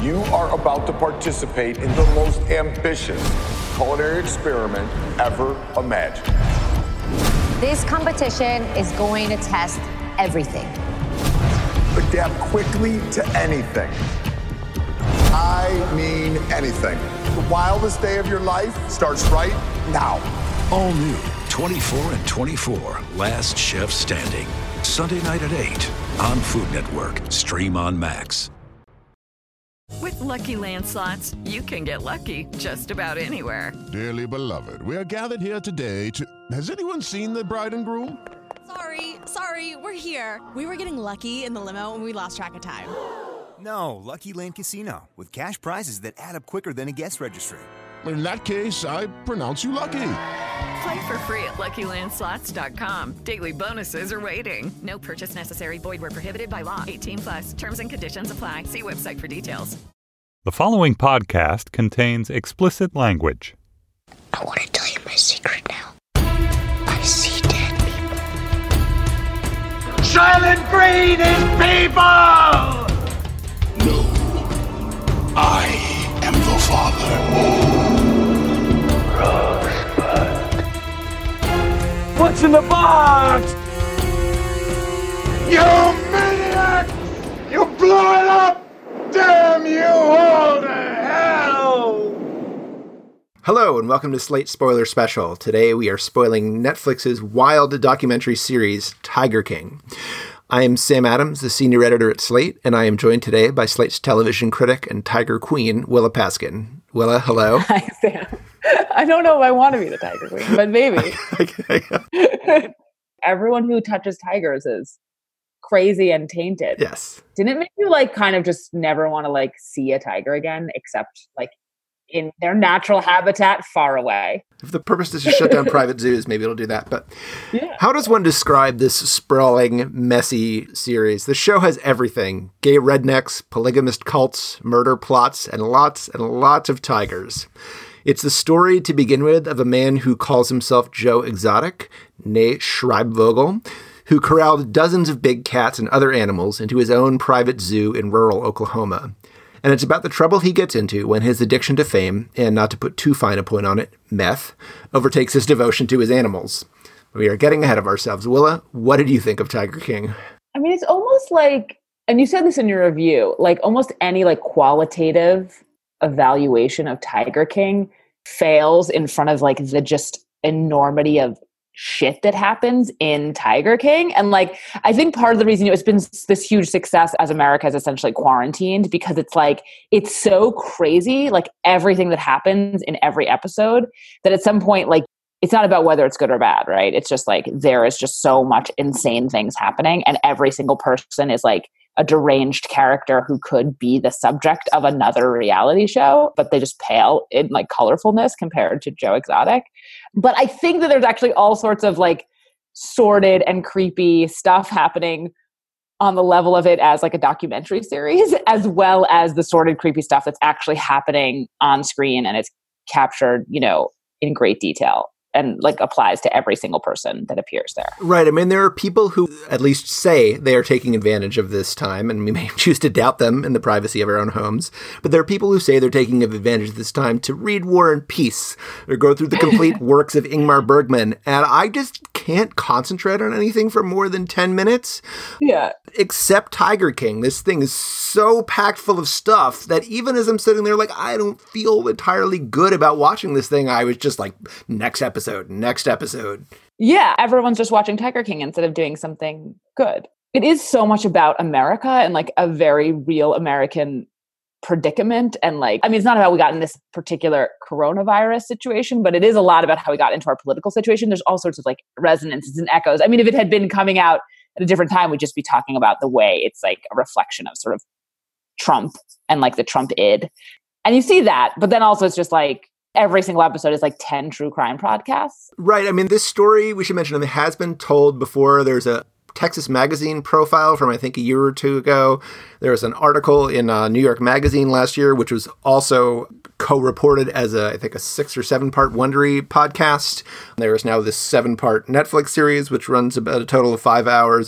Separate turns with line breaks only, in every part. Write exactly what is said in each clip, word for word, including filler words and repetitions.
You are about to participate in the most ambitious culinary experiment ever imagined.
This competition is going to test everything.
Adapt quickly to anything. I mean anything. The wildest day of your life starts right now.
All new, twenty-four and twenty-four, Last Chef Standing. Sunday night at eight on Food Network. Stream on Max.
With Lucky Land Slots, you can get lucky just about anywhere.
Dearly beloved, we are gathered here today to... Has anyone seen the bride and groom?
Sorry, sorry, we're here. We were getting lucky in the limo and we lost track of time.
No, Lucky Land Casino, with cash prizes that add up quicker than a guest registry.
In that case, I pronounce you lucky.
Play for free at Lucky Land Slots dot com. Daily bonuses are waiting. No purchase necessary. Void where prohibited by law. eighteen plus. Terms and conditions apply. See website for details.
The following podcast contains explicit language.
I want to tell you my secret now. I see dead people.
Silent Green is people!
No. I am the Father. Rosebud.
What's in the box? You maniac! You blew it up! Damn you all to hell!
Hello and welcome to Slate Spoiler Special. Today we are spoiling Netflix's wild documentary series, Tiger King. I am Sam Adams, the senior editor at Slate, and I am joined today by Slate's television critic and Tiger Queen, Willa Paskin. Willa, hello.
Hi, Sam. I don't know if I want to be the Tiger Queen, but maybe. Okay. Everyone who touches tigers is crazy and tainted.
Yes.
Didn't it make you like kind of just never want to like see a tiger again, except like in their natural habitat far away?
If the purpose is to shut down private zoos, maybe it'll do that. But
yeah.
How does one describe this sprawling, messy series? The show has everything. Gay rednecks, polygamist cults, murder plots, and lots and lots of tigers. It's the story, to begin with, of a man who calls himself Joe Exotic, née Schreibvogel, who corralled dozens of big cats and other animals into his own private zoo in rural Oklahoma. And it's about the trouble he gets into when his addiction to fame, and not to put too fine a point on it, meth, overtakes his devotion to his animals. We are getting ahead of ourselves. Willa, what did you think of Tiger King?
I mean, it's almost like, and you said this in your review, like almost any like qualitative evaluation of Tiger King fails in front of like the just enormity of shit that happens in Tiger King. And like, I think part of the reason it's been this huge success as America is essentially quarantined, because it's like, it's so crazy, like everything that happens in every episode, that at some point, like, it's not about whether it's good or bad, right? It's just like, there is just so much insane things happening. And every single person is like a deranged character who could be the subject of another reality show, but they just pale in like colorfulness compared to Joe Exotic. But I think that there's actually all sorts of like sordid and creepy stuff happening on the level of it as like a documentary series, as well as the sordid, creepy stuff that's actually happening on screen and it's captured, you know, in great detail. And like applies to every single person that appears there.
Right. I mean, there are people who at least say they are taking advantage of this time, and we may choose to doubt them in the privacy of our own homes. But there are people who say they're taking advantage of this time to read War and Peace or go through the complete works of Ingmar Bergman. And I just can't concentrate on anything for more than ten minutes.
Yeah.
Except Tiger King. This thing is so packed full of stuff that even as I'm sitting there, like, I don't feel entirely good about watching this thing. I was just like, next episode. Next episode.
Yeah, everyone's just watching Tiger King instead of doing something good. It is so much about America and like a very real American predicament. And like, I mean, it's not about we got in this particular coronavirus situation, but it is a lot about how we got into our political situation. There's all sorts of like resonances and echoes. I mean, if it had been coming out at a different time, we'd just be talking about the way it's like a reflection of sort of Trump and like the Trump id. And you see that, but then also it's just like, every single episode is like ten true crime podcasts.
Right. I mean, this story, we should mention, it has been told before. There's a Texas Magazine profile from, I think, a year or two ago. There was an article in uh, New York Magazine last year, which was also co-reported as, a, I think, a six or seven-part Wondery podcast. There is now this seven-part Netflix series, which runs about a total of five hours. And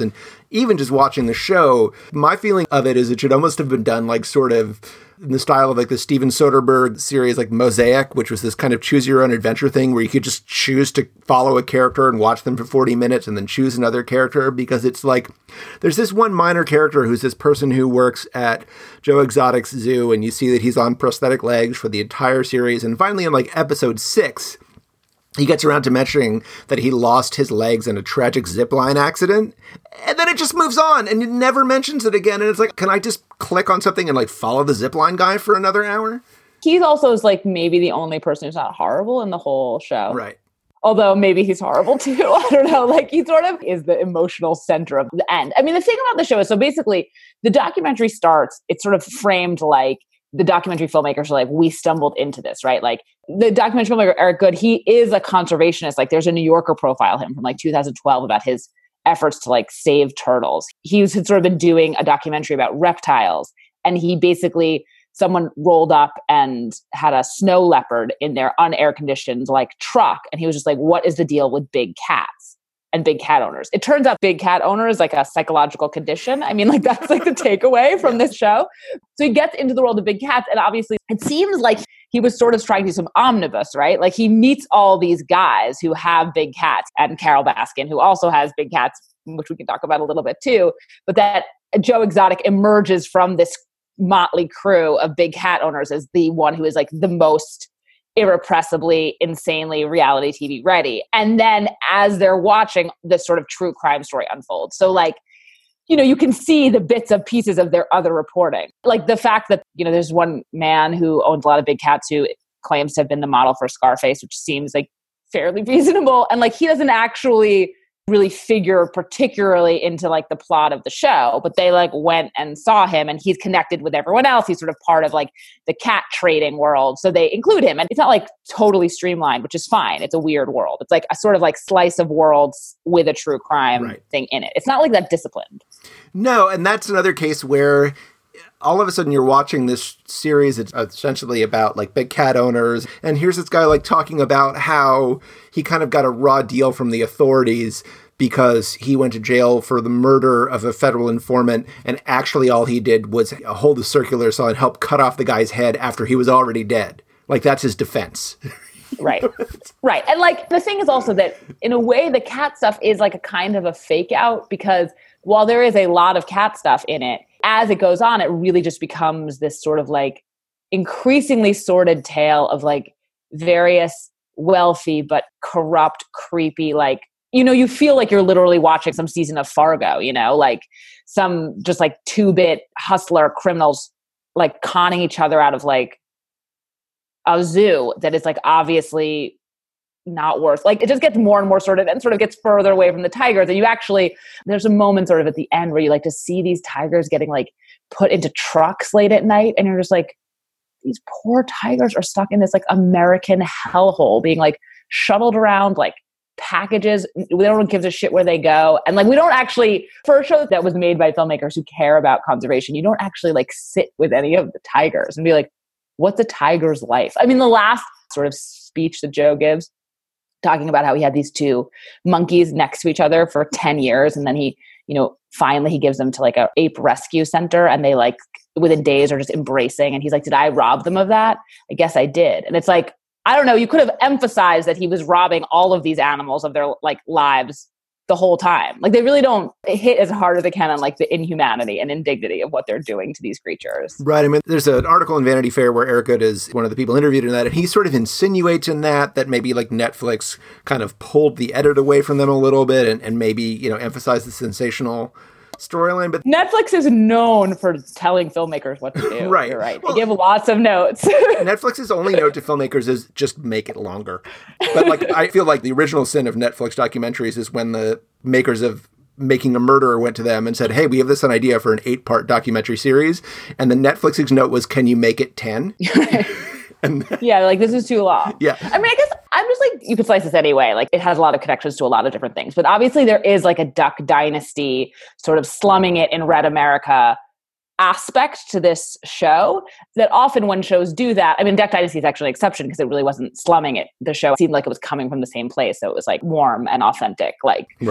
even just watching the show, my feeling of it is it should almost have been done like sort of in the style of like the Steven Soderbergh series, like Mosaic, which was this kind of choose your own adventure thing where you could just choose to follow a character and watch them for forty minutes and then choose another character, because it's like, there's this one minor character who's this person who works at Joe Exotic's zoo, and you see that he's on prosthetic legs for the entire series. And finally in like episode six, he gets around to mentioning that he lost his legs in a tragic zipline accident. And then it just moves on and it never mentions it again. And it's like, can I just click on something and like follow the zipline guy for another hour?
He's also is like maybe the only person who's not horrible in the whole show.
Right.
Although maybe he's horrible too. I don't know. Like he sort of is the emotional center of the end. I mean, the thing about the show is, so basically the documentary starts, it's sort of framed like the documentary filmmakers are like, we stumbled into this, right? Like the documentary filmmaker, Eric Goode, he is a conservationist. Like there's a New Yorker profile of him from like two thousand twelve about his efforts to like save turtles. He's had sort of been doing a documentary about reptiles. And he basically, someone rolled up and had a snow leopard in their unair conditioned like truck. And he was just like, what is the deal with big cats and big cat owners? It turns out big cat owner is like a psychological condition. I mean, like that's like the takeaway from this show. So he gets into the world of big cats. And obviously it seems like he was sort of trying to do some omnibus, right? Like he meets all these guys who have big cats, and Carol Baskin, who also has big cats, which we can talk about a little bit too. But that Joe Exotic emerges from this motley crew of big cat owners as the one who is like the most irrepressibly, insanely reality T V ready. And then as they're watching, this sort of true crime story unfolds. So like, you know, you can see the bits of pieces of their other reporting. Like the fact that, you know, there's one man who owns a lot of big cats who claims to have been the model for Scarface, which seems like fairly reasonable. And like, he doesn't actually really figure particularly into like the plot of the show, but they like went and saw him and he's connected with everyone else. He's sort of part of like the cat trading world. So they include him, and it's not like totally streamlined, which is fine. It's a weird world. It's like a sort of like slice of worlds with a true crime right. thing in it. It's not like that disciplined.
No. And that's another case where all of a sudden you're watching this series. It's essentially about like big cat owners. And here's this guy like talking about how he kind of got a raw deal from the authorities because he went to jail for the murder of a federal informant. And actually all he did was hold a circular saw and help cut off the guy's head after he was already dead. Like that's his defense.
Right. Right. And like the thing is also that in a way the cat stuff is like a kind of a fake out, because while there is a lot of cat stuff in it, as it goes on, it really just becomes this sort of like increasingly sordid tale of like various wealthy but corrupt, creepy, like, you know, you feel like you're literally watching some season of Fargo, you know, like some just like two-bit hustler criminals like conning each other out of like a zoo that is like obviously not worth, like it just gets more and more sort of and sort of gets further away from the tigers. And you actually, there's a moment sort of at the end where you like to see these tigers getting like put into trucks late at night, and you're just like, these poor tigers are stuck in this like American hellhole being like shuttled around like packages. We don't give a shit where they go. And like, we don't actually, for a show that was made by filmmakers who care about conservation, you don't actually like sit with any of the tigers and be like, what's a tiger's life? I mean, the last sort of speech that Joe gives, talking about how he had these two monkeys next to each other for ten years. And then he, you know, finally he gives them to like a ape rescue center, and they like within days are just embracing. And he's like, did I rob them of that? I guess I did. And it's like, I don't know, you could have emphasized that he was robbing all of these animals of their like lives the whole time. Like they really don't hit as hard as they can on like the inhumanity and indignity of what they're doing to these creatures.
Right. I mean, there's an article in Vanity Fair where Eric Goode is one of the people interviewed in that, and he sort of insinuates in that that maybe like Netflix kind of pulled the edit away from them a little bit and, and maybe, you know, emphasized the sensational storyline. But
Netflix is known for telling filmmakers what to do.
Right.
You're right. They well, give lots of notes.
Netflix's only note to filmmakers is just make it longer. But like, I feel like the original sin of Netflix documentaries is when the makers of Making a Murderer went to them and said, hey, we have this an idea for an eight part documentary series. And the Netflix's note was, can you make it ten? And then,
yeah, like this is too long.
Yeah.
I mean, I guess I'm just like, you could slice this anyway. Like it has a lot of connections to a lot of different things. But obviously there is like a Duck Dynasty sort of slumming it in Red America aspect to this show that often when shows do that, I mean, Duck Dynasty is actually an exception because it really wasn't slumming it. The show seemed like it was coming from the same place. So it was like warm and authentic. Like,
right.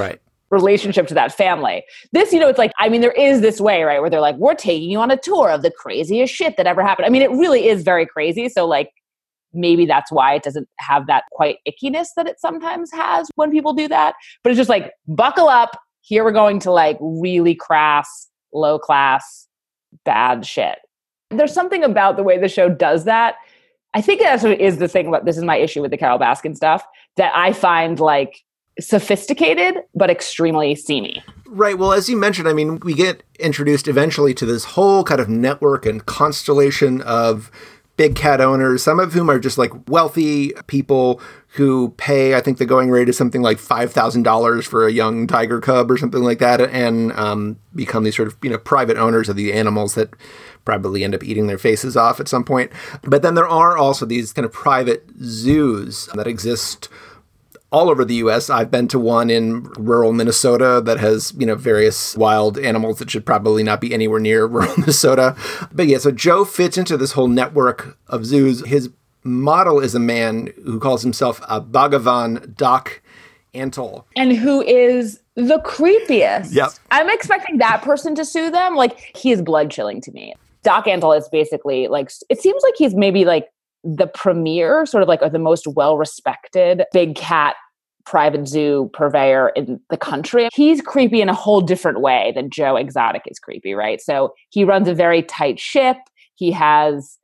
relationship to that family. This, you know, it's like, I mean, there is this way, right, where they're like, we're taking you on a tour of the craziest shit that ever happened. I mean, it really is very crazy. So like, maybe that's why it doesn't have that quite ickiness that it sometimes has when people do that. But it's just like, buckle up. Here we're going to like really crass, low class, bad shit. There's something about the way the show does that. I think that's what is the thing about, this is my issue with the Carole Baskin stuff, that I find like sophisticated, but extremely seamy.
Right. Well, as you mentioned, I mean, we get introduced eventually to this whole kind of network and constellation of big cat owners, some of whom are just like wealthy people who pay, I think the going rate is something like five thousand dollars for a young tiger cub or something like that, and um, become these sort of, you know, private owners of the animals that probably end up eating their faces off at some point. But then there are also these kind of private zoos that exist all over the U S. I've been to one in rural Minnesota that has, you know, various wild animals that should probably not be anywhere near rural Minnesota. But yeah, so Joe fits into this whole network of zoos. His model is a man who calls himself a Bhagavan Doc Antle.
And who is the creepiest.
Yep.
I'm expecting that person to sue them. Like, he is blood chilling to me. Doc Antle is basically like, it seems like he's maybe like the premier, sort of like or the most well-respected big cat private zoo purveyor in the country. He's creepy in a whole different way than Joe Exotic is creepy, right? So he runs a very tight ship. He has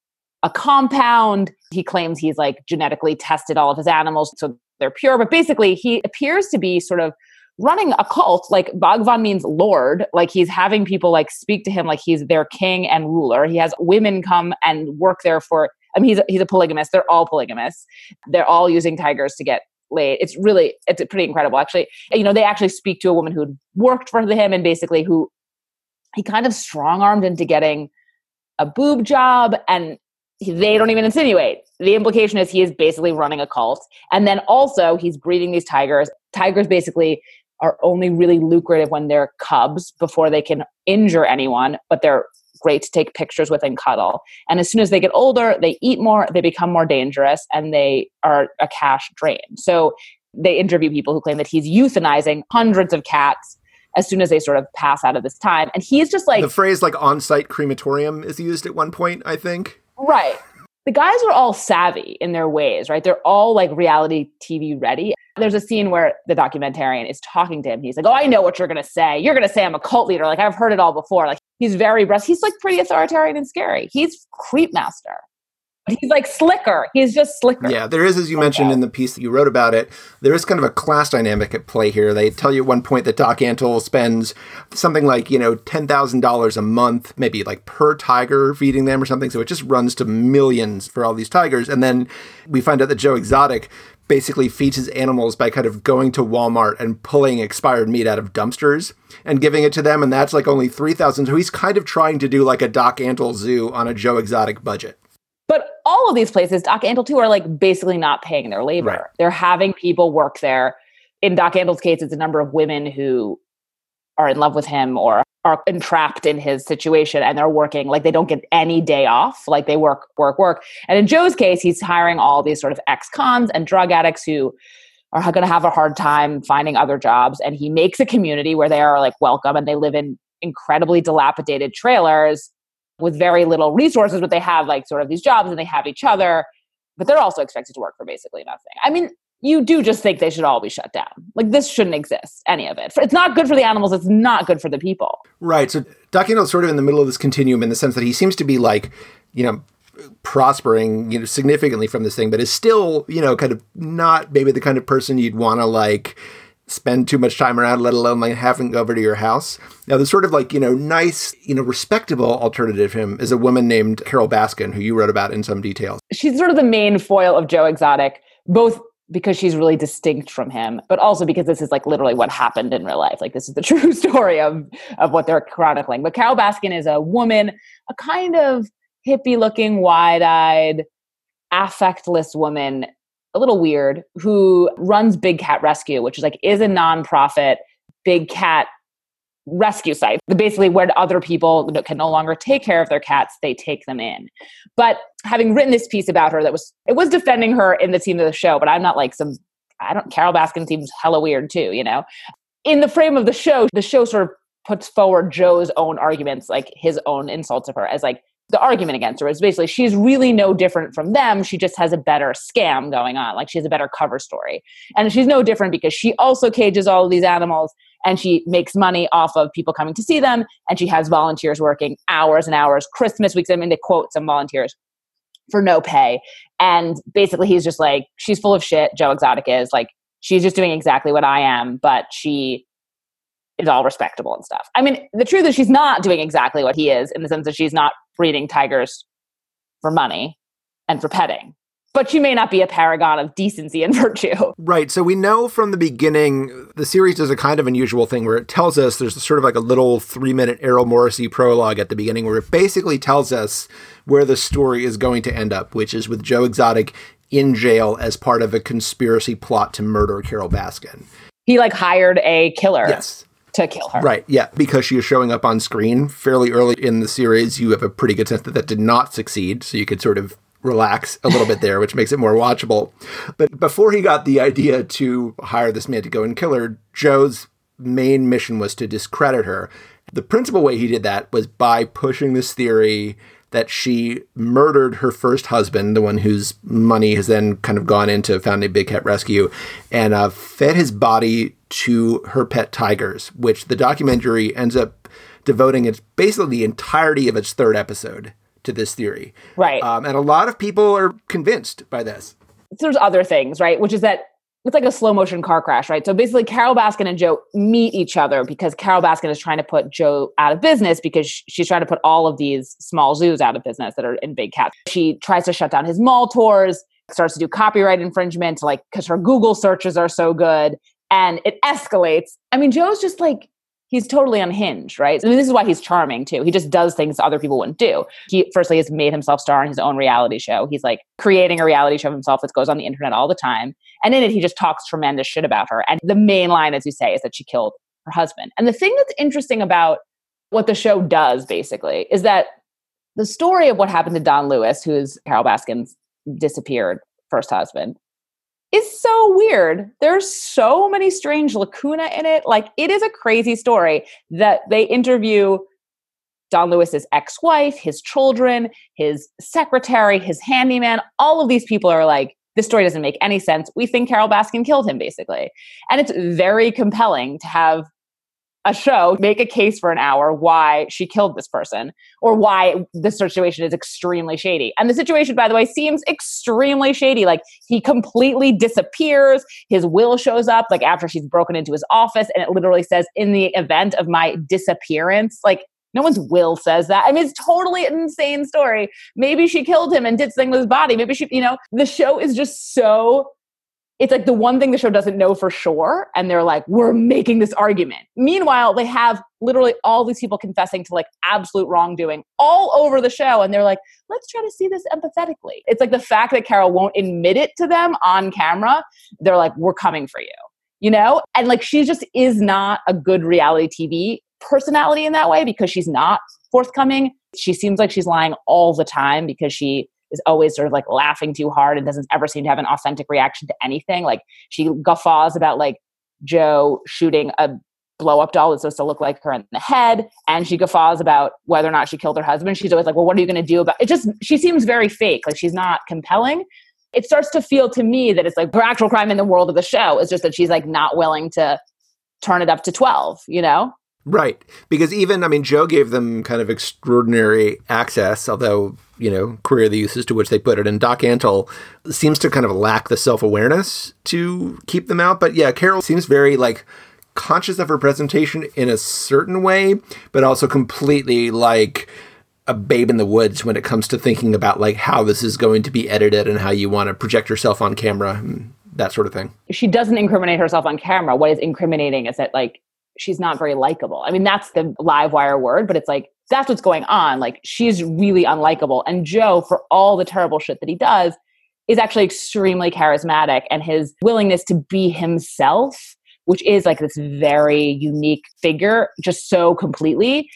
a compound. He claims he's like genetically tested all of his animals so they're pure. But basically, he appears to be sort of running a cult. Like, Bhagavan means Lord. Like, he's having people like speak to him like he's their king and ruler. He has women come and work there for, I mean, he's a, he's a polygamist. They're all polygamists. They're all using tigers to get laid. It's really, it's pretty incredible, actually. You know, they actually speak to a woman who worked for him and basically who he kind of strong-armed into getting a boob job, and he, they don't even insinuate. The implication is he is basically running a cult. And then also he's breeding these tigers. Tigers basically are only really lucrative when they're cubs before they can injure anyone, but they're great to take pictures with and cuddle. And as soon as they get older, they eat more, they become more dangerous, and they are a cash drain. So they interview people who claim that he's euthanizing hundreds of cats as soon as they sort of pass out of this time. And he's just like...
The phrase like on-site crematorium is used at one point, I think.
Right. The guys are all savvy in their ways, right? They're all like reality T V ready. There's a scene where the documentarian is talking to him. He's like, oh, I know what you're going to say. You're going to say I'm a cult leader. Like, I've heard it all before. Like, he's very breast. He's like pretty authoritarian and scary. He's creep master. He's like slicker. He's just slicker.
Yeah, there is, as you okay. mentioned in the piece that you wrote about it, there is kind of a class dynamic at play here. They tell you at one point that Doc Antle spends something like, you know, ten thousand dollars a month, maybe like per tiger feeding them or something. So it just runs to millions for all these tigers. And then we find out that Joe Exotic basically feeds his animals by kind of going to Walmart and pulling expired meat out of dumpsters and giving it to them. And that's like only three thousand dollars. So he's kind of trying to do like a Doc Antle zoo on a Joe Exotic budget.
But all of these places, Doc Antle too, are like basically not paying their labor.
Right.
They're having people work there. In Doc Antle's case, it's a number of women who are in love with him or are entrapped in his situation, and they're working like they don't get any day off. Like, they work, work, work. And in Joe's case, he's hiring all these sort of ex-cons and drug addicts who are going to have a hard time finding other jobs. And he makes a community where they are like welcome, and they live in incredibly dilapidated trailers with very little resources, but they have like sort of these jobs and they have each other, but they're also expected to work for basically nothing. I mean, you do just think they should all be shut down. Like, this shouldn't exist, any of it. It's not good for the animals. It's not good for the people.
Right. So Doc Antle is sort of in the middle of this continuum in the sense that he seems to be like, you know, prospering, you know, significantly from this thing, but is still, you know, kind of not maybe the kind of person you'd want to like spend too much time around, let alone like having over to your house. Now, the sort of like, you know, nice, you know, respectable alternative to him is a woman named Carole Baskin, who you wrote about in some detail.
She's sort of the main foil of Joe Exotic, both because she's really distinct from him, but also because this is like literally what happened in real life. Like, this is the true story of, of what they're chronicling. But Carole Baskin is a woman, a kind of hippie looking, wide-eyed, affectless woman, a little weird, who runs Big Cat Rescue, which is like is a nonprofit big cat rescue site. Basically, where other people can no longer take care of their cats, they take them in. But having written this piece about her, that was it was defending her in the team of the show. But I'm not like some. I don't. Carole Baskin seems hella weird too, you know. in the frame of the show, the show sort of puts forward Joe's own arguments, like his own insults of her as like the argument against her is basically she's really no different from them. She just has a better scam going on. Like she has a better cover story. And she's no different because she also cages all of these animals and she makes money off of people coming to see them. And she has volunteers working hours and hours, Christmas weeks. I mean, they quote some volunteers for no pay. And basically he's just like, she's full of shit. Joe Exotic is like, she's just doing exactly what I am, but she is all respectable and stuff. I mean, the truth is she's not doing exactly what he is in the sense that she's not breeding tigers for money and for petting. But she may not be a paragon of decency and virtue.
Right. So we know from the beginning, the series does a kind of unusual thing where it tells us there's sort of like a little three-minute Errol Morrissey prologue at the beginning where it basically tells us where the story is going to end up, which is with Joe Exotic in jail as part of a conspiracy plot to murder Carole Baskin.
He like hired a killer.
Yes.
To kill her.
Right, yeah, because she is showing up on screen fairly early in the series. You have a pretty good sense that that did not succeed, so you could sort of relax a little bit there, which makes it more watchable. But before he got the idea to hire this man to go and kill her, Joe's main mission was to discredit her. The principal way he did that was by pushing this theory that she murdered her first husband, the one whose money has then kind of gone into founding Big Cat Rescue, and uh, fed his body to her pet tigers, which the documentary ends up devoting its basically the entirety of its third episode to this theory.
Right.
Um, and a lot of people are convinced by this.
There's other things, right? Which is that it's like a slow motion car crash, right? So basically Carole Baskin and Joe meet each other because Carole Baskin is trying to put Joe out of business because she's trying to put all of these small zoos out of business that are in Big Cat. She tries to shut down his mall tours, starts to do copyright infringement, like, because her Google searches are so good, and it escalates. I mean, Joe's just like, he's totally unhinged, right? I mean, this is why he's charming too. He just does things other people wouldn't do. He firstly has made himself star in his own reality show. He's like creating a reality show of himself that goes on the internet all the time. And in it, he just talks tremendous shit about her. And the main line, as you say, is that she killed her husband. And the thing that's interesting about what the show does basically is that the story of what happened to Don Lewis, who is Carole Baskin's disappeared first husband, is so weird. There's so many strange lacuna in it. Like, it is a crazy story that they interview Don Lewis's ex-wife, his children, his secretary, his handyman. All of these people are like, this story doesn't make any sense. We think Carole Baskin killed him, basically. And it's very compelling to have a show make a case for an hour why she killed this person or why this situation is extremely shady. And the situation, by the way, seems extremely shady. Like, he completely disappears. His will shows up like after she's broken into his office, and it literally says, in the event of my disappearance. Like, no one's will says that. I mean, it's totally an insane story. Maybe she killed him and did something with his body. Maybe she, you know, the show is just so, it's like the one thing the show doesn't know for sure. And they're like, we're making this argument. Meanwhile, they have literally all these people confessing to like absolute wrongdoing all over the show. And they're like, let's try to see this empathetically. It's like the fact that Carole won't admit it to them on camera. They're like, we're coming for you, you know? And like, she just is not a good reality T V personality in that way because she's not forthcoming. She seems like she's lying all the time because she is always sort of like laughing too hard and doesn't ever seem to have an authentic reaction to anything. Like, she guffaws about like Joe shooting a blow up doll that's supposed to look like her in the head. And she guffaws about whether or not she killed her husband. She's always like, well, what are you going to do about it? Just, she seems very fake. Like, she's not compelling. It starts to feel to me that it's like her actual crime in the world of the show is just that she's like not willing to turn it up to twelve, you know?
Right. Because even, I mean, Joe gave them kind of extraordinary access, although, you know, queer the uses to which they put it. And Doc Antle seems to kind of lack the self-awareness to keep them out. But yeah, Carole seems very like conscious of her presentation in a certain way, but also completely like a babe in the woods when it comes to thinking about like how this is going to be edited and how you want to project yourself on camera and that sort of thing.
She doesn't incriminate herself on camera. What is incriminating is that like, she's not very likable. I mean, that's the live wire word, but it's like, that's what's going on. Like, she's really unlikable. And Joe, for all the terrible shit that he does, is actually extremely charismatic, and his willingness to be himself, which is like this very unique figure, just so completely,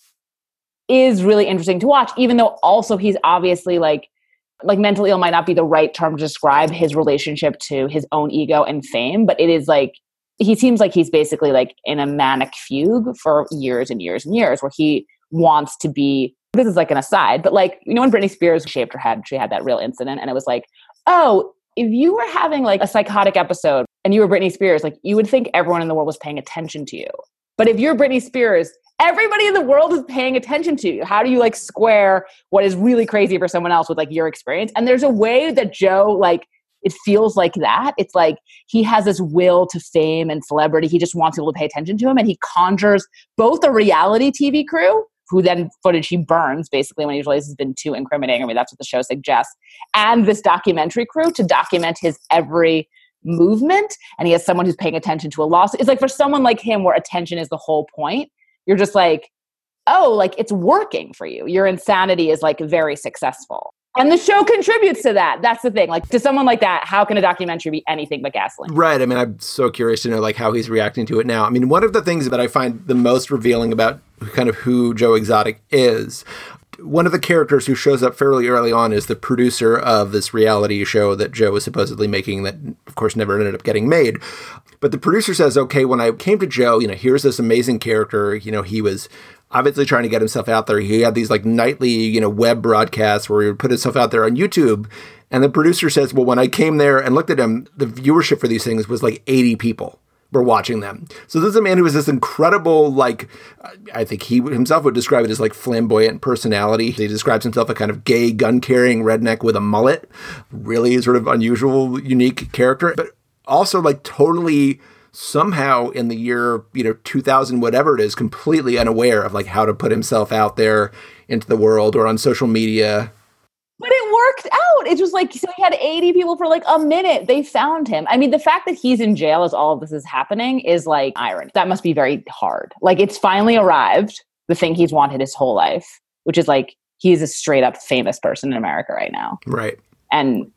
is really interesting to watch, even though also he's obviously like, like mentally ill might not be the right term to describe his relationship to his own ego and fame, but it is like, he seems like he's basically like in a manic fugue for years and years and years where he wants to be, this is like an aside, but like, you know, when Britney Spears shaved her head, she had that real incident and it was like, oh, if you were having like a psychotic episode and you were Britney Spears, like you would think everyone in the world was paying attention to you. But if you're Britney Spears, everybody in the world is paying attention to you. How do you like square what is really crazy for someone else with like your experience? And there's a way that Joe, like, it feels like that. It's like he has this will to fame and celebrity. He just wants people to pay attention to him. And he conjures both a reality T V crew, who then footage he burns basically when he realizes it's been too incriminating. I mean, that's what the show suggests. And this documentary crew to document his every movement. And he has someone who's paying attention to a lawsuit. It's like for someone like him where attention is the whole point, you're just like, oh, like it's working for you. Your insanity is like very successful. And the show contributes to that. That's the thing. Like to someone like that, how can a documentary be anything but gaslighting?
Right. I mean, I'm so curious to know like how he's reacting to it now. I mean, one of the things that I find the most revealing about kind of who Joe Exotic is, one of the characters who shows up fairly early on is the producer of this reality show that Joe was supposedly making that, of course, never ended up getting made. But the producer says, okay, when I came to Joe, you know, here's this amazing character. You know, he was obviously trying to get himself out there. He had these like nightly, you know, web broadcasts where he would put himself out there on YouTube. And the producer says, well, when I came there and looked at him, the viewership for these things was like eighty people were watching them. So this is a man who has this incredible, like, I think he himself would describe it as like flamboyant personality. He describes himself a kind of gay gun-carrying redneck with a mullet. Really sort of unusual, unique character. But also like totally somehow in the year, you know, two thousand, whatever it is, completely unaware of like how to put himself out there into the world or on social media.
But it worked out. It's just like, so he had eighty people for like a minute. They found him. I mean, the fact that he's in jail as all of this is happening is like irony. That must be very hard. Like it's finally arrived, the thing he's wanted his whole life, which is like, he's a straight up famous person in America right now.
Right.
And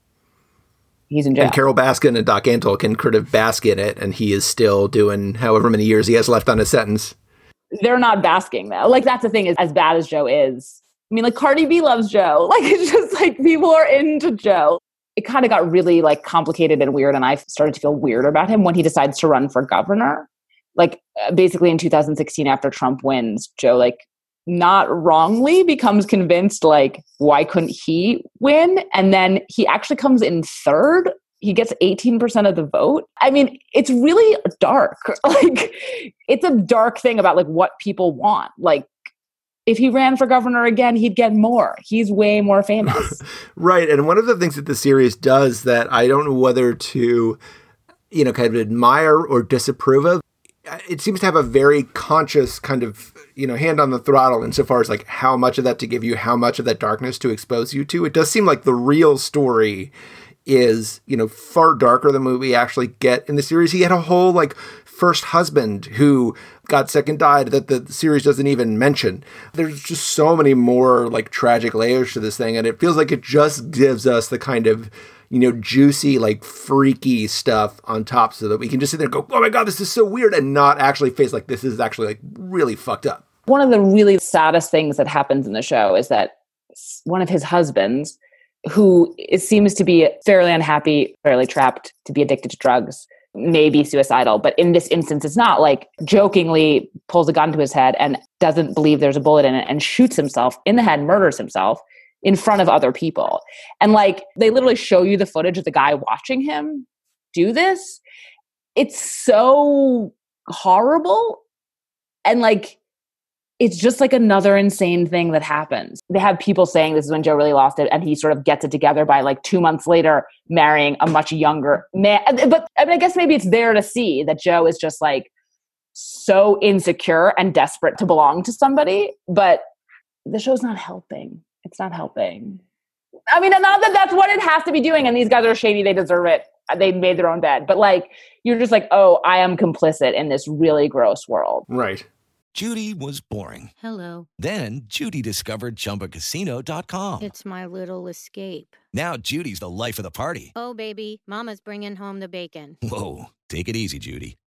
he's in jail.
And Carol Baskin and Doc Antle can kind of bask in it, and he is still doing however many years he has left on his sentence.
They're not basking though. Like that's the thing is, as bad as Joe is, I mean, like Cardi B loves Joe. Like it's just like people are into Joe. It kind of got really like complicated and weird, and I started to feel weird about him when he decides to run for governor. Like basically in two thousand sixteen, after Trump wins, Joe like not wrongly becomes convinced like why couldn't he win? And then he actually comes in third. He gets eighteen percent of the vote. I mean, it's really dark. Like it's a dark thing about like what people want. Like if he ran for governor again, he'd get more. He's way more famous.
Right. And one of the things that the series does that I don't know whether to, you know, kind of admire or disapprove of, it seems to have a very conscious kind of, you know, hand on the throttle insofar as like how much of that to give you, how much of that darkness to expose you to. It does seem like the real story is, you know, far darker than what we actually get in the series. He had a whole like first husband who got sick and died that the series doesn't even mention. There's just so many more like tragic layers to this thing. And it feels like it just gives us the kind of, you know, juicy, like freaky stuff on top so that we can just sit there and go, oh my God, this is so weird, and not actually face like this is actually like really fucked up.
One of the really saddest things that happens in the show is that one of his husbands, who it seems to be fairly unhappy, fairly trapped, to be addicted to drugs, may be suicidal. But in this instance, it's not, like jokingly pulls a gun to his head and doesn't believe there's a bullet in it and shoots himself in the head, murders himself in front of other people. And like, they literally show you the footage of the guy watching him do this. It's so horrible. And like, it's just like another insane thing that happens. They have people saying this is when Joe really lost it, and he sort of gets it together by like two months later marrying a much younger man. But I mean, I guess maybe it's there to see that Joe is just like so insecure and desperate to belong to somebody. But the show's not helping. It's not helping. I mean, not that that's what it has to be doing, and these guys are shady, they deserve it. They made their own bed. But like, you're just like, oh, I am complicit in this really gross world.
Right.
Judy was boring.
Hello.
Then Judy discovered Chumba Casino dot com.
It's my little escape.
Now Judy's the life of the party.
Oh, baby, mama's bringing home the bacon.
Whoa, take it easy, Judy.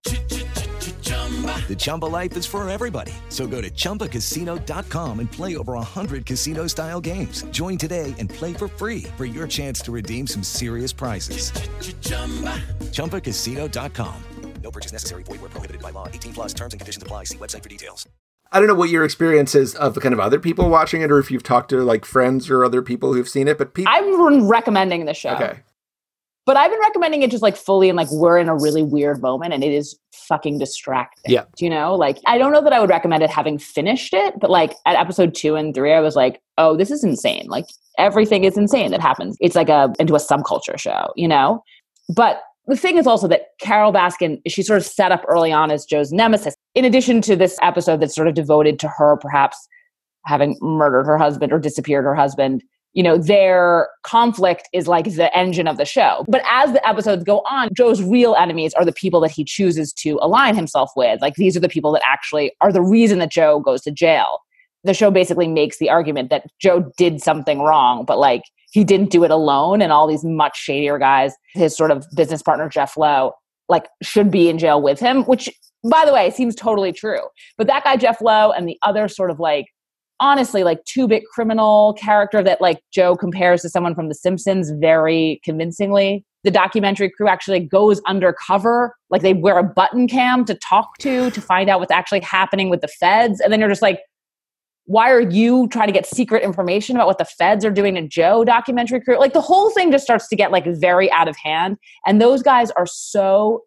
The Chumba life is for everybody. So go to Chumba Casino dot com and play over one hundred casino-style games. Join today and play for free for your chance to redeem some serious prizes. Chumba Casino dot com. No purchase necessary. Void where prohibited by law. eighteen plus terms and conditions apply. See website for details.
I don't know what your experience is of kind of other people watching it, or if you've talked to like friends or other people who've seen it, but people...
I've been recommending the show.
Okay.
But I've been recommending it just like fully and like we're in a really weird moment and it is fucking distracting.
Yeah.
You know, like I don't know that I would recommend it having finished it, but like at episode two and three, I was like, oh, this is insane. Like everything is insane that happens. It's like a into a subculture show, you know? But the thing is also that Carole Baskin, she's sort of set up early on as Joe's nemesis. In addition to this episode that's sort of devoted to her perhaps having murdered her husband or disappeared her husband, you know, their conflict is like the engine of the show. But as the episodes go on, Joe's real enemies are the people that he chooses to align himself with. Like these are the people that actually are the reason that Joe goes to jail. The show basically makes the argument that Joe did something wrong, but like he didn't do it alone. And all these much shadier guys, his sort of business partner, Jeff Lowe, like should be in jail with him, which by the way, seems totally true. But that guy, Jeff Lowe, and the other sort of like, honestly, like two-bit criminal character that like Joe compares to someone from The Simpsons very convincingly. The documentary crew actually goes undercover. Like they wear a button cam to talk to, to find out what's actually happening with the feds. And then you're just like, why are you trying to get secret information about what the feds are doing to Joe, documentary crew? Like the whole thing just starts to get like very out of hand. And those guys are so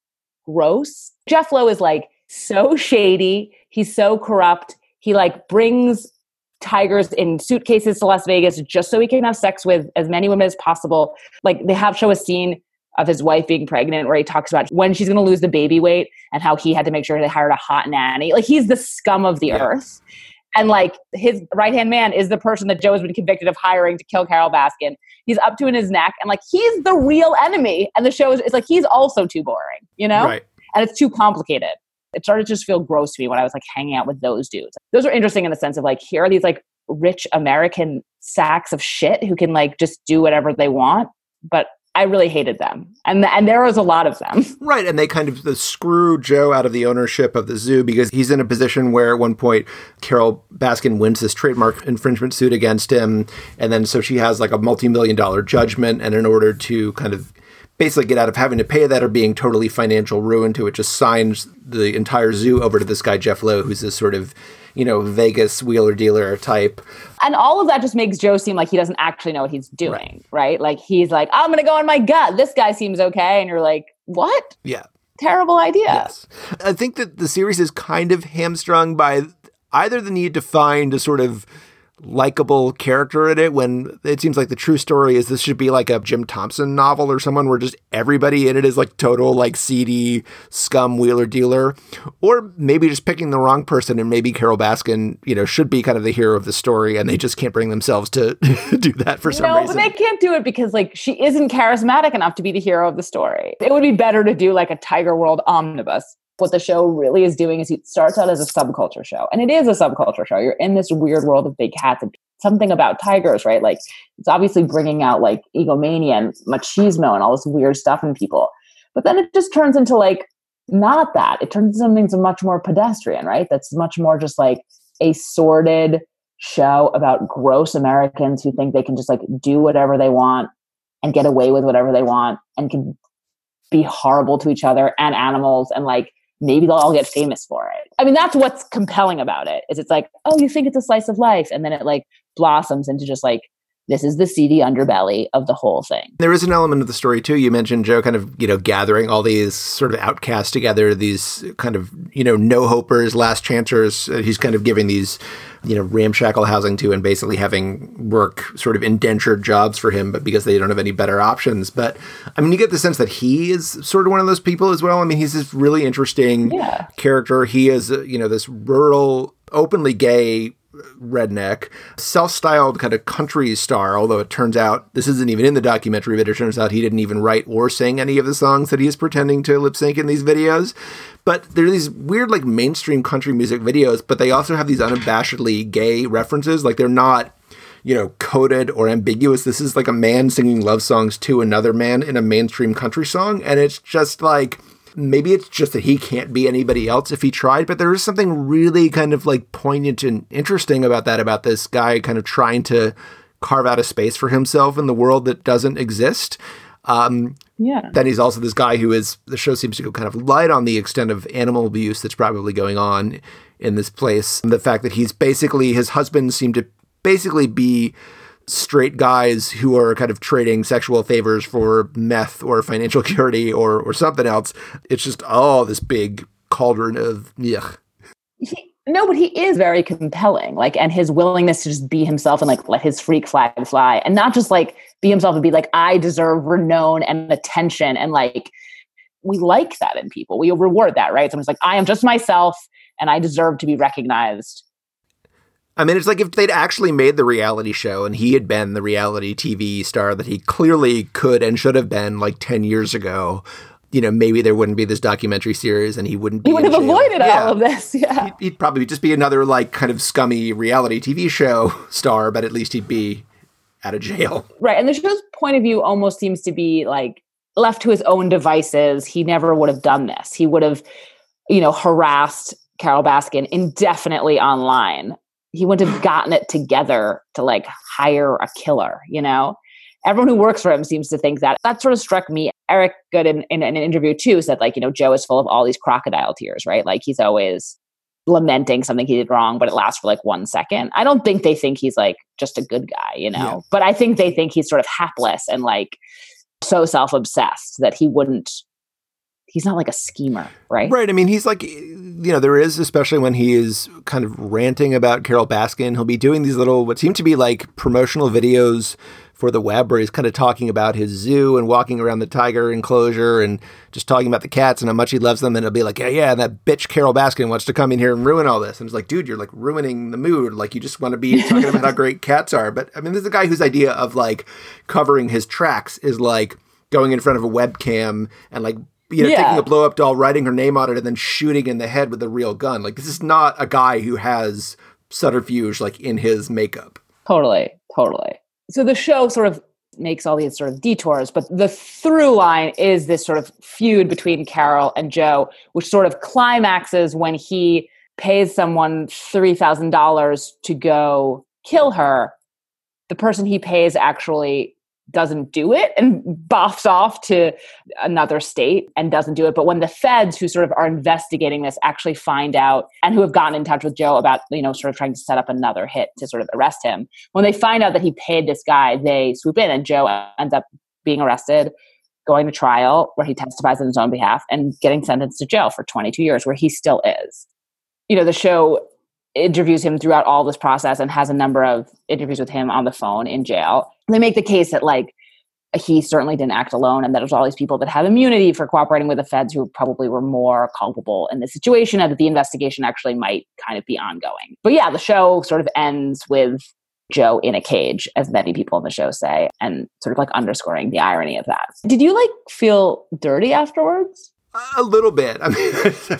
gross. Jeff Lowe is like so shady. He's so corrupt. He like brings tigers in suitcases to Las Vegas just so he can have sex with as many women as possible. Like they have show a scene of his wife being pregnant where he talks about when she's going to lose the baby weight and how he had to make sure they hired a hot nanny. Like he's the scum of the yeah. earth. And like his right-hand man is the person that Joe has been convicted of hiring to kill Carole Baskin. He's up to in his neck and like he's the real enemy. And the show is it's like he's also too boring, you know?
Right.
And it's too complicated. It started to just feel gross to me when I was like hanging out with those dudes. Those are interesting in the sense of like, here are these like rich American sacks of shit who can like just do whatever they want. But I really hated them. And and there was a lot of them.
Right. And they kind of the screw Joe out of the ownership of the zoo because he's in a position where at one point Carole Baskin wins this trademark infringement suit against him. And then so she has like a multi-million dollar judgment. And in order to kind of basically get out of having to pay that or being totally financial ruin to it, just signs the entire zoo over to this guy, Jeff Lowe, who's this sort of, you know, Vegas wheeler dealer type.
And all of that just makes Joe seem like he doesn't actually know what he's doing, right? right? Like he's like, I'm going to go on my gut. This guy seems okay. And you're like, what?
Yeah.
Terrible idea.
Yes. I think that the series is kind of hamstrung by either the need to find a sort of likable character in it when it seems like the true story is this should be like a Jim Thompson novel or someone where just everybody in it is like total like seedy scum wheeler dealer, or maybe just picking the wrong person and maybe Carole Baskin, you know, should be kind of the hero of the story and they just can't bring themselves to do that for some
no,
reason.
No, but they can't do it because like she isn't charismatic enough to be the hero of the story. It would be better to do like a Tiger World omnibus. What the show really is doing is it starts out as a subculture show. And it is a subculture show. You're in this weird world of big cats and something about tigers, right? Like it's obviously bringing out like egomania and machismo and all this weird stuff in people. But then it just turns into like, not that. It turns into something much more pedestrian, right? That's much more just like a sordid show about gross Americans who think they can just like do whatever they want and get away with whatever they want and can be horrible to each other and animals and like, maybe they'll all get famous for it. I mean, that's what's compelling about it is it's like, oh, you think it's a slice of life. And then it like blossoms into just like, this is the seedy underbelly of the whole thing.
There is an element of the story too. You mentioned Joe kind of, you know, gathering all these sort of outcasts together, these kind of, you know, no-hopers, last chancers. Uh, he's kind of giving these, you know, ramshackle housing to and basically having work sort of indentured jobs for him, but because they don't have any better options. But I mean, you get the sense that he is sort of one of those people as well. I mean, he's this really interesting
yeah.
character. He is, uh, you know, this rural, openly gay redneck, self-styled kind of country star, although it turns out, this isn't even in the documentary, but it turns out he didn't even write or sing any of the songs that he is pretending to lip sync in these videos. But there are these weird like mainstream country music videos, but they also have these unabashedly gay references. Like they're not, you know, coded or ambiguous. This is like a man singing love songs to another man in a mainstream country song. And it's just like, maybe it's just that he can't be anybody else if he tried, but there is something really kind of like poignant and interesting about that, about this guy kind of trying to carve out a space for himself in the world that doesn't exist. Um,
Yeah.
Then he's also this guy who is, the show seems to go kind of light on the extent of animal abuse that's probably going on in this place. And the fact that he's basically, his husbands seem to basically be straight guys who are kind of trading sexual favors for meth or financial security or, or something else. It's just, oh, this big cauldron of yuck.
He, no, but he is very compelling. Like, and his willingness to just be himself and like let his freak flag fly, and not just like be himself and be like, I deserve renown and attention. And like, we like that in people. We reward that, right? Someone's like, I am just myself and I deserve to be recognized.
I mean, it's like if they'd actually made the reality show and he had been the reality T V star that he clearly could and should have been like ten years ago, you know, maybe there wouldn't be this documentary series and he wouldn't be
He would have
jail.
avoided
yeah.
all of this. Yeah.
He'd, he'd probably just be another like kind of scummy reality T V show star, but at least he'd be out of jail.
Right. And the show's point of view almost seems to be like left to his own devices. He never would have done this. He would have, you know, harassed Carole Baskin indefinitely online. He wouldn't have gotten it together to like hire a killer, you know? Everyone who works for him seems to think that. That sort of struck me. Eric Good in, in, in an interview too said like, you know, Joe is full of all these crocodile tears, right? Like he's always lamenting something he did wrong, but it lasts for like one second. I don't think they think he's like just a good guy, you know? Yeah. But I think they think he's sort of hapless and like so self-obsessed that he wouldn't, he's not like a schemer, right?
Right. I mean, he's like, you know, there is, especially when he is kind of ranting about Carole Baskin, he'll be doing these little, what seem to be like promotional videos for the web where he's kind of talking about his zoo and walking around the tiger enclosure and just talking about the cats and how much he loves them. And he'll be like, yeah, yeah, that bitch Carole Baskin wants to come in here and ruin all this. And it's like, dude, you're like ruining the mood. Like you just want to be talking about how great cats are. But I mean, there's a guy whose idea of like covering his tracks is like going in front of a webcam and like, you know, yeah. taking a blow up doll, writing her name on it, and then shooting in the head with a real gun. Like this is not a guy who has subterfuge like in his makeup.
Totally, totally. So the show sort of makes all these sort of detours, but the through line is this sort of feud between Carole and Joe, which sort of climaxes when he pays someone three thousand dollars to go kill her. The person he pays actually doesn't do it and boffs off to another state and doesn't do it. But when the feds who sort of are investigating this actually find out and who have gotten in touch with Joe about, you know, sort of trying to set up another hit to sort of arrest him, when they find out that he paid this guy, they swoop in and Joe ends up being arrested, going to trial where he testifies on his own behalf and getting sentenced to jail for twenty-two years where he still is. You know, the show interviews him throughout all this process and has a number of interviews with him on the phone in jail. They make the case that like he certainly didn't act alone and that there's all these people that have immunity for cooperating with the feds who probably were more culpable in this situation and that the investigation actually might kind of be ongoing. But yeah, the show sort of ends with Joe in a cage, as many people in the show say, and sort of like underscoring the irony of that. Did you like feel dirty afterwards?
A little bit. I mean,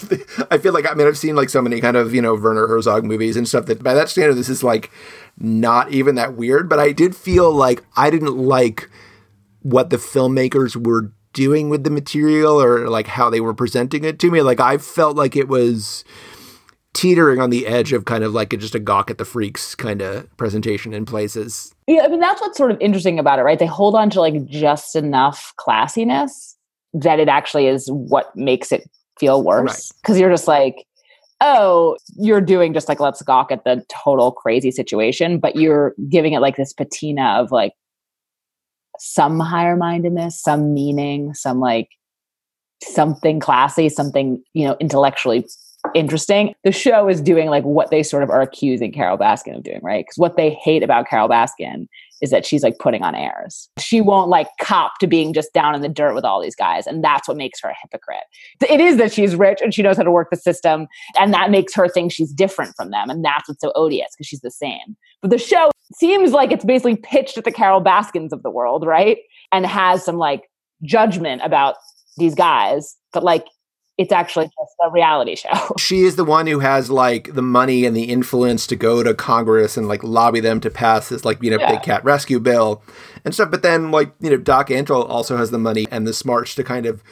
I feel like, I mean, I've seen like so many kind of, you know, Werner Herzog movies and stuff that by that standard, this is like not even that weird. But I did feel like I didn't like what the filmmakers were doing with the material or like how they were presenting it to me. Like I felt like it was teetering on the edge of kind of like a, just a gawk at the freaks kind of presentation in places.
Yeah, I mean, that's what's sort of interesting about it, right? They hold on to like just enough classiness that it actually is what makes it feel worse. Because right. You're just like, oh, you're doing just like, let's gawk at the total crazy situation, but you're giving it like this patina of like some higher mindedness, some meaning, some like something classy, something, you know, intellectually interesting. The show is doing like what they sort of are accusing Carole Baskin of doing, right? Because what they hate about Carole Baskin is that she's like putting on airs. She won't like cop to being just down in the dirt with all these guys. And that's what makes her a hypocrite. It is that she's rich and she knows how to work the system. And that makes her think she's different from them. And that's what's so odious because she's the same. But the show seems like it's basically pitched at the Carole Baskins of the world, right? And has some like judgment about these guys. But like, it's actually just a reality show.
She is the one who has like the money and the influence to go to Congress and like lobby them to pass this like, you know, yeah. big cat rescue bill and stuff. But then like, you know, Doc Antle also has the money and the smarts to kind of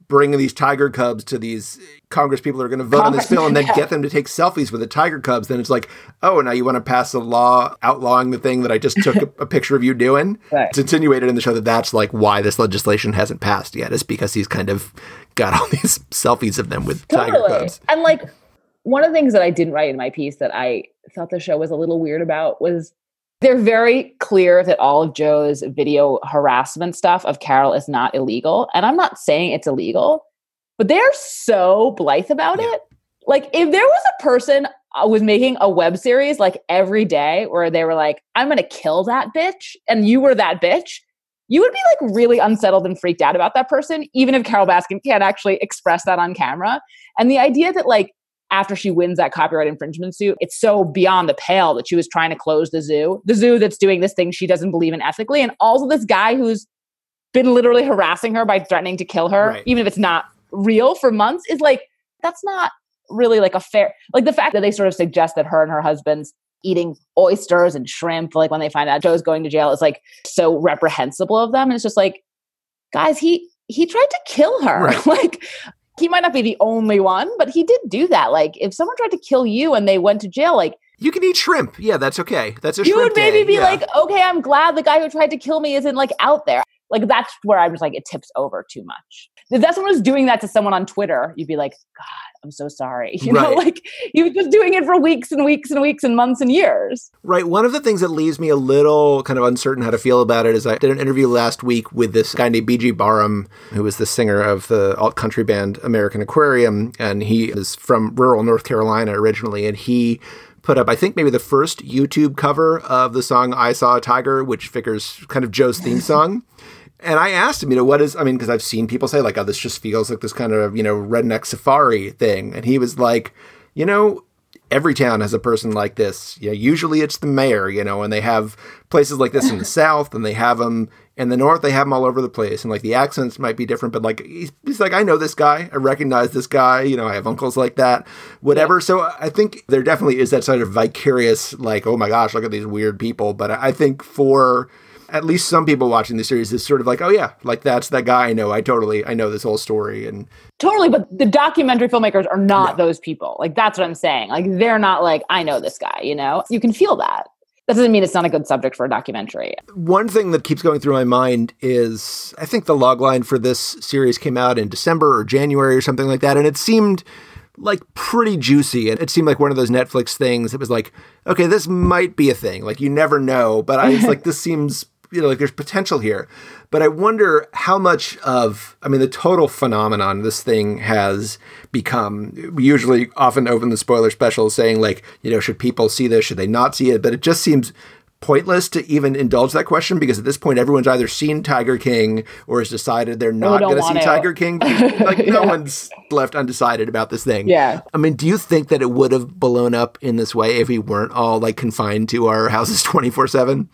bring these tiger cubs to these Congress people who are going to vote Congress, on this bill and then
yeah.
get them to take selfies with the tiger cubs, then it's like, oh, now you want to pass a law outlawing the thing that I just took a, a picture of you doing?
Right.
It's insinuated in the show that that's like why this legislation hasn't passed yet, is because he's kind of got all these selfies of them with totally. tiger cubs.
And like, one of the things that I didn't write in my piece that I thought the show was a little weird about was they're very clear that all of Joe's video harassment stuff of Carol is not illegal. And I'm not saying it's illegal, but they're so blithe about yeah. it. Like, if there was a person who was making a web series like every day where they were like, I'm going to kill that bitch, and you were that bitch, you would be like really unsettled and freaked out about that person, even if Carol Baskin can't actually express that on camera. And the idea that like, after she wins that copyright infringement suit, it's so beyond the pale that she was trying to close the zoo, the zoo that's doing this thing she doesn't believe in ethically. And also this guy who's been literally harassing her by threatening to kill her, right. even if it's not real, for months, is like, that's not really like a fair, like the fact that they sort of suggest that her and her husband's eating oysters and shrimp, like when they find out Joe's going to jail, is like so reprehensible of them. And it's just like, guys, he, he tried to kill her. Right. Like, he might not be the only one, but he did do that. Like, if someone tried to kill you and they went to jail, like,
you can eat shrimp. Yeah, that's okay. That's a
you
shrimp
would maybe
day.
be
yeah.
like, okay, I'm glad the guy who tried to kill me isn't like out there. Like, that's where I'm just like, it tips over too much. If that someone was doing that to someone on Twitter, you'd be like, God, I'm so sorry. You right. know, like, he was just doing it for weeks and weeks and weeks and months and years.
Right. One of the things that leaves me a little kind of uncertain how to feel about it is I did an interview last week with this guy named B G Barham, who was the singer of the alt country band American Aquarium. And he is from rural North Carolina originally. And he put up, I think, maybe the first YouTube cover of the song I Saw a Tiger, which figures kind of Joe's theme song. And I asked him, you know, what is, I mean, because I've seen people say like, oh, this just feels like this kind of, you know, redneck safari thing. And he was like, you know, every town has a person like this. You know, usually it's the mayor, you know, and they have places like this in the South, and they have them in the North. They have them all over the place. And like the accents might be different, but like, he's, he's like, I know this guy. I recognize this guy. You know, I have uncles like that, whatever. Yeah. So I think there definitely is that sort of vicarious, like, oh my gosh, look at these weird people. But I think for at least some people watching the series, is sort of like, oh yeah, like that's that guy I know. I totally, I know this whole story. And
totally, but the documentary filmmakers are not no. those people. Like, that's what I'm saying. Like, they're not like, I know this guy, you know? You can feel that. That doesn't mean it's not a good subject for a documentary.
One thing that keeps going through my mind is, I think the logline for this series came out in December or January or something like that. And it seemed like pretty juicy. And it seemed like one of those Netflix things. It was like, okay, this might be a thing. Like, you never know. But I was like, this seems, you know, like there's potential here. But I wonder how much of, I mean, the total phenomenon this thing has become. We usually often open the spoiler special saying like, you know, should people see this? Should they not see it? But it just seems pointless to even indulge that question, because at this point, everyone's either seen Tiger King or has decided they're not going to see Tiger King. Like, yeah. No one's left undecided about this thing.
Yeah.
I mean, do you think that it would have blown up in this way if we weren't all like confined to our houses twenty-four seven?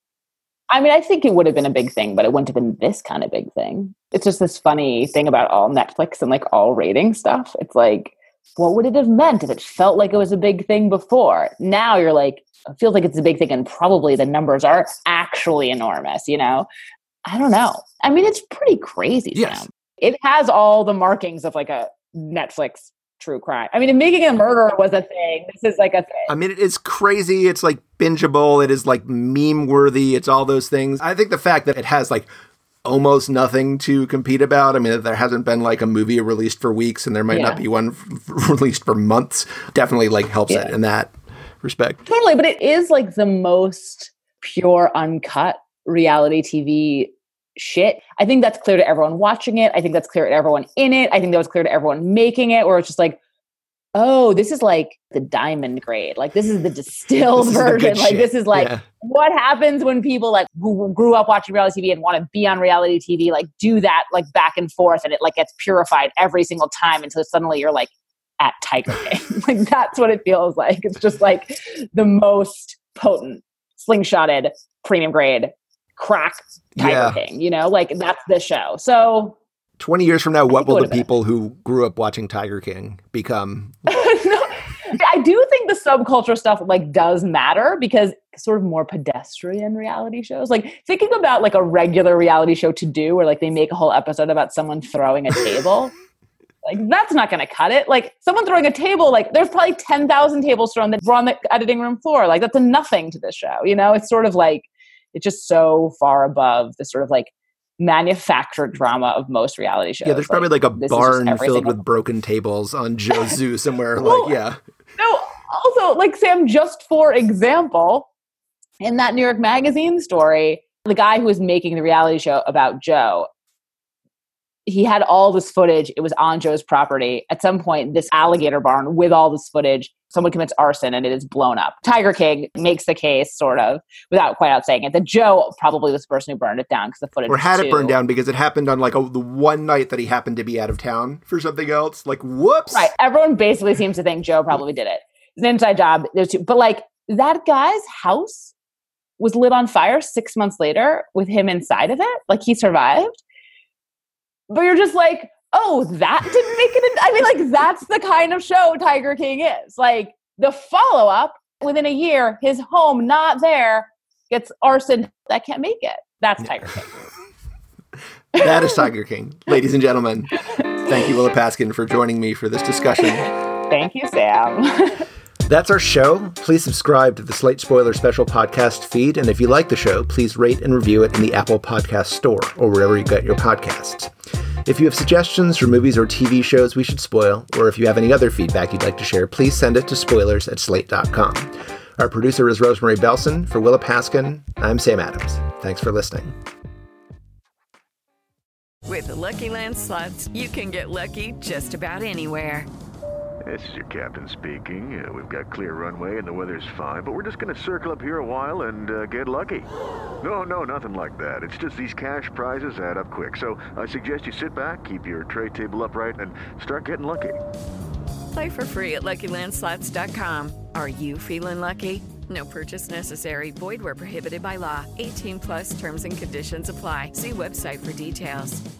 I mean, I think it would have been a big thing, but it wouldn't have been this kind of big thing. It's just this funny thing about all Netflix and like all rating stuff. It's like, what would it have meant if it felt like it was a big thing before? Now you're like, it feels like it's a big thing, and probably the numbers are actually enormous, you know? I don't know. I mean, it's pretty crazy,
yes.
Sam. It has all the markings of like a Netflix true crime. I mean, if Making a Murderer was a thing, this is like a thing.
I mean, it is crazy. It's like bingeable. It is like meme worthy. It's all those things. I think the fact that it has like almost nothing to compete about. I mean, there hasn't been like a movie released for weeks, and there might yeah. not be one f- released for months. Definitely like helps yeah. it in that respect.
Totally. But it is like the most pure, uncut reality T V shit. I think that's clear to everyone watching it. I think that's clear to everyone in it. I think that was clear to everyone making it, where it's just like, oh, this is like the diamond grade. Like, this is the distilled
this
version.
Is
like,
shit.
This is like
yeah.
what happens when people like who grew up watching reality T V and want to be on reality T V, like do that like back and forth, and it like gets purified every single time until suddenly you're like at Tiger King. Like, that's what it feels like. It's just like the most potent, slingshotted, premium grade, crack Tiger
yeah.
King, you know, like that's the show. So
twenty years from now, what will the people who grew up watching Tiger King become?
no, I do think the subculture stuff like does matter because sort of more pedestrian reality shows, like thinking about like a regular reality show To Do where like they make a whole episode about someone throwing a table. Like that's not going to cut it. Like someone throwing a table, like there's probably ten thousand tables thrown that were on the editing room floor. Like that's a nothing to this show. You know, it's sort of like, it's just so far above the sort of like manufactured drama of most reality shows.
Yeah, there's probably like, like a barn filled with broken tables on Joe Zoo somewhere. Well, like, yeah.
No, also, like, Sam, just for example, in that New York Magazine story, the guy who was making the reality show about Joe, he had all this footage. It was on Joe's property. At some point, this alligator barn with all this footage, someone commits arson and it is blown up. Tiger King makes the case, sort of, without quite out saying it, that Joe probably was the person who burned it down because the footage
Or had
was
it burned down because it happened on like a, the one night that he happened to be out of town for something else. Like, whoops.
Right. Everyone basically seems to think Joe probably did it. It's an inside job. There's two, but like that guy's house was lit on fire six months later with him inside of it. Like he survived. But you're just like, oh, that didn't make it. In- I mean, like, that's the kind of show Tiger King is. Like, the follow-up, within a year, his home not there gets arson. That can't make it. That's Tiger King.
That is Tiger King. Ladies and gentlemen, thank you, Willa Paskin, for joining me for this discussion.
Thank you, Sam.
That's our show. Please subscribe to the Slate Spoiler Special podcast feed. And if you like the show, please rate and review it in the Apple Podcast Store or wherever you get your podcasts. If you have suggestions for movies or T V shows we should spoil, or if you have any other feedback you'd like to share, please send it to spoilers at slate dot com. Our producer is Rosemary Belson. For Willa Paskin, I'm Sam Adams. Thanks for listening.
With the Lucky Land Slots, you can get lucky just about anywhere.
This is your captain speaking. Uh, we've got clear runway and the weather's fine, but we're just going to circle up here a while and uh, get lucky. No, no, nothing like that. It's just these cash prizes add up quick. So I suggest you sit back, keep your tray table upright, and start getting lucky.
Play for free at Lucky Land Slots dot com. Are you feeling lucky? No purchase necessary. Void where prohibited by law. eighteen plus terms and conditions apply. See website for details.